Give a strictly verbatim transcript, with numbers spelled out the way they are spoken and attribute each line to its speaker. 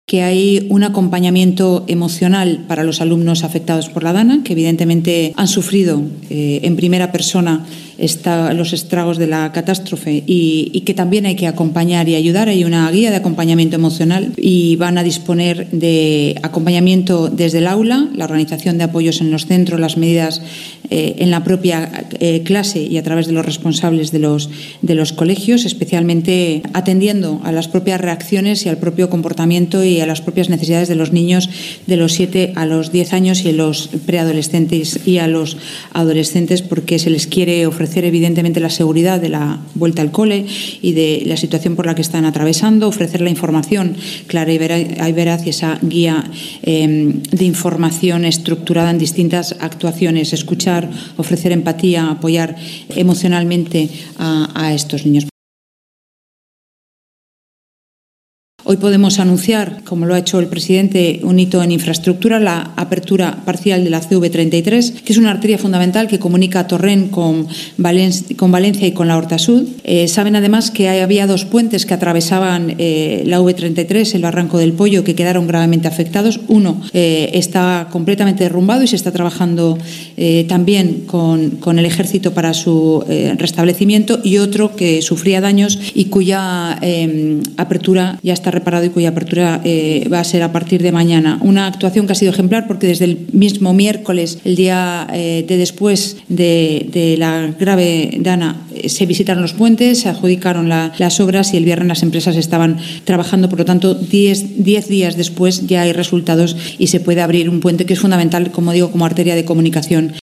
Speaker 1: que hay un acompañamiento emocional para los alumnos afectados por la DANA, que evidentemente han sufrido eh, en primera persona esta, los estragos de la catástrofe y, y que también hay que acompañar y ayudar. Hay una guía de acompañamiento emocional y van a disponer de acompañamiento desde el aula, la organización de apoyos en los centros, las medidas eh, en la propia eh, clase y a través de los responsables de los, de los colegios, especialmente atendiendo a las propias reacciones y al propio comportamiento y a las propias necesidades de los niños de los siete a los diez años y a los preadolescentes y a los adolescentes, porque se les quiere ofrecer evidentemente la seguridad de la vuelta al cole y de la situación por la que están atravesando, ofrecer la información clara y veraz y esa guía eh, de información estructurada en distintas actuaciones, escuchar, ofrecer empatía, apoyar emocionalmente a, a estos niños. Hoy podemos anunciar, como lo ha hecho el presidente, un hito en infraestructura, la apertura parcial de la C V treinta y tres, que es una arteria fundamental que comunica Torrent con, Valen con Valencia y con la Horta Sud. Eh, saben además que había dos puentes que atravesaban eh, la V treinta y tres, el Barranco del Pollo, que quedaron gravemente afectados. Uno eh, está completamente derrumbado y se está trabajando eh, también con, con el Ejército para su eh, restablecimiento, y otro que sufría daños y cuya eh, apertura ya está reparado y cuya apertura eh, va a ser a partir de mañana. Una actuación que ha sido ejemplar porque desde el mismo miércoles, el día eh, de después de, de la grave DANA, eh, se visitaron los puentes, se adjudicaron la, las obras y el viernes las empresas estaban trabajando. Por lo tanto, diez días después ya hay resultados y se puede abrir un puente que es fundamental, como digo, como arteria de comunicación.